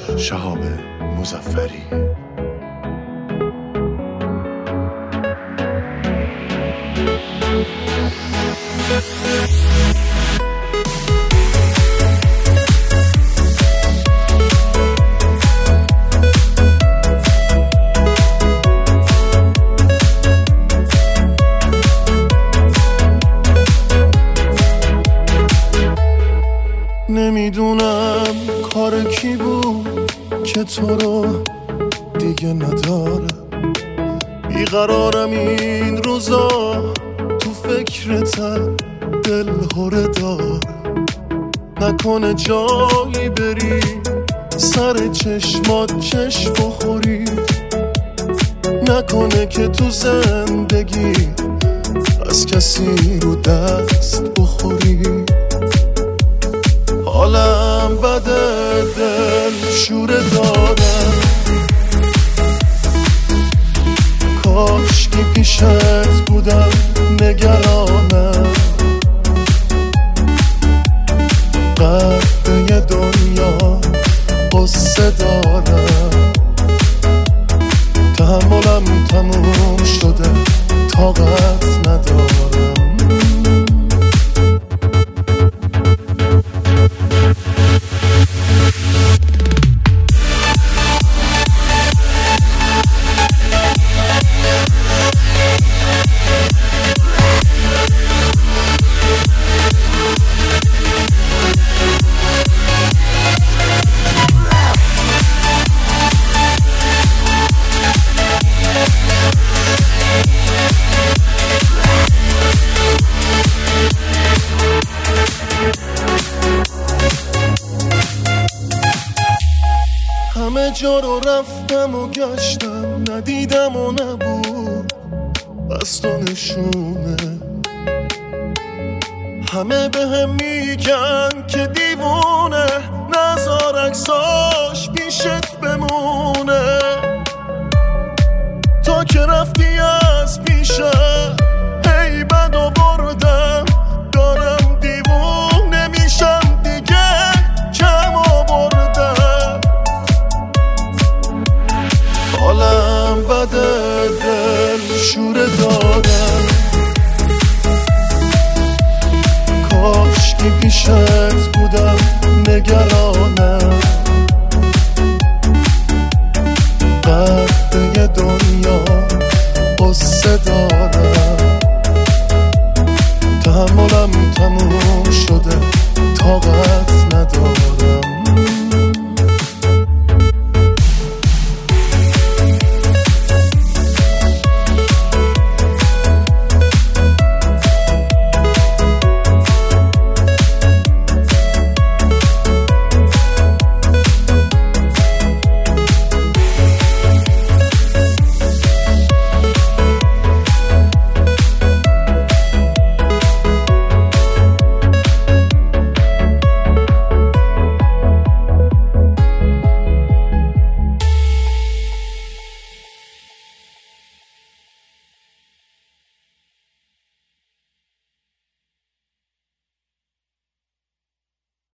شهاب مظفری. نمیدونم کار کی بود که تو رو دیگه نداره. بیقرارم این روزا، تو فکرتم دل هره دار. نکنه جایی بری سر چشمات چشم بخوری، نکنه که تو زندگی از کسی رو دست بخوری. حالم بده، دل شوره دارم، کاشکی پیشت بودم نگرانم. قدر دنیا قصه دارم، تحملم تموم شده، طاقت ندارم. همه جا رو رفتم و گشتم، ندیدم و نبود بس تو نشونه. همه بهم میگن که دیوونه، نذار عکساش پیشت بمونه. تو که رفتی از پیشم هی بد آوردم، دارم دیوونه میشم دیگه، کم آوردم. حالم بده، دل شوره دارم، کاشکی پیشت بودم نگرانم.